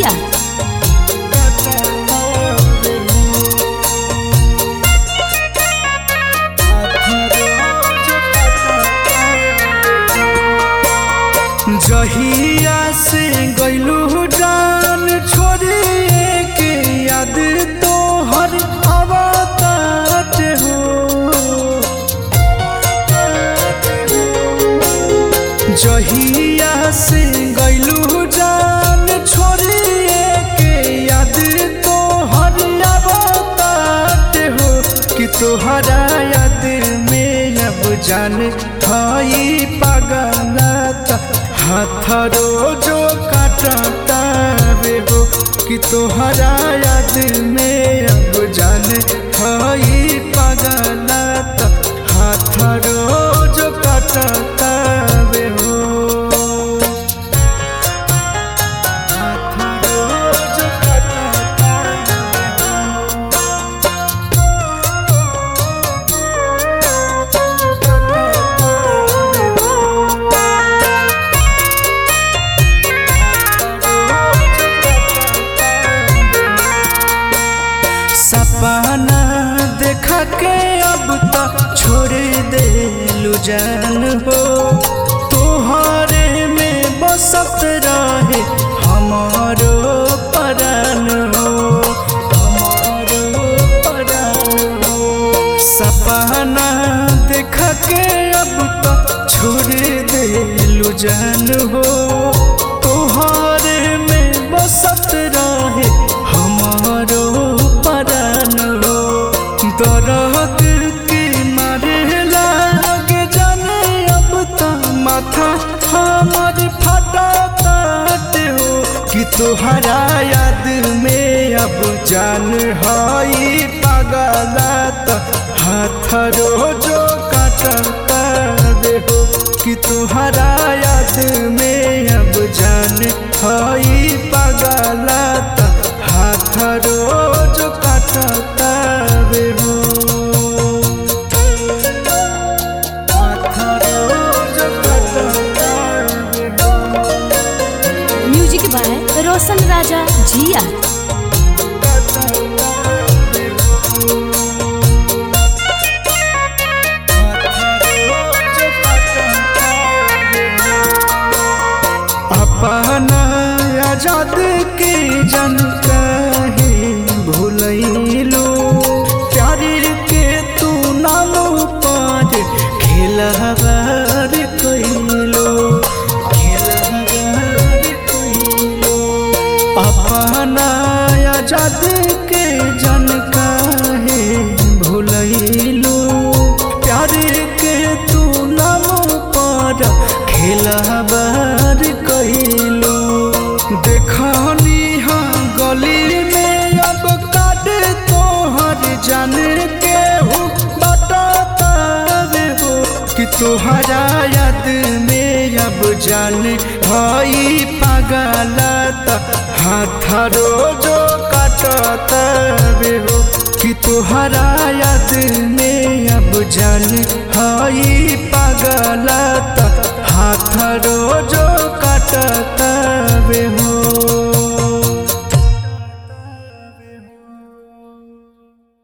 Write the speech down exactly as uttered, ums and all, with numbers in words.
जिया। जहिया से गइलू जान छोड़े के याद तो हर आवतात हो। जहिया से गइलू जान छोड़े के याद तो हर आवतात हो कि तोहरा याद में अब जान खाई पागलता हाथ रोजो काटता रे हो कि तोहरा याद में अब जान खाई पागलता हाथ रोजो काटता रे हो। हाथ रोजो काटता सपना देखा के अब तक छोड़ दे जान हो। तोहरे में बसत रहे हमारो परान हो हमारो परान हो। सपना देखा के अब तक छोड़ दे जान हो। तोहरे में बसत रहे हमारो दर्द के मारे लागे जाने अब तो माथा हमार फटत हो कि तोहरा याद में अब जान हई पागलत हाथ रोजो काटता रे हो कि तोहरा याद में अब जान हई पागलत हाथ रोजो काटता रे हो। म्यूजिक बाय रोशन राजा जिया। अपना आजाद के जन कहे भूलैलो प्यार के तू नाम पर खेलवार कइलो खेलवार कइलो। अपना आजाद के जन कहे भूलैलो प्यार के तू नाम पर खेलवार कइलो। देखनी हाँ गली में अब काट तोहर जान के हो बटता रे हो कि तोहरा याद में अब जान भाई पागलता हाथ रोजो काटता रे हो कि तोहरा याद में अब जान भाई पागलता हाथ रोजो काटता रे हो।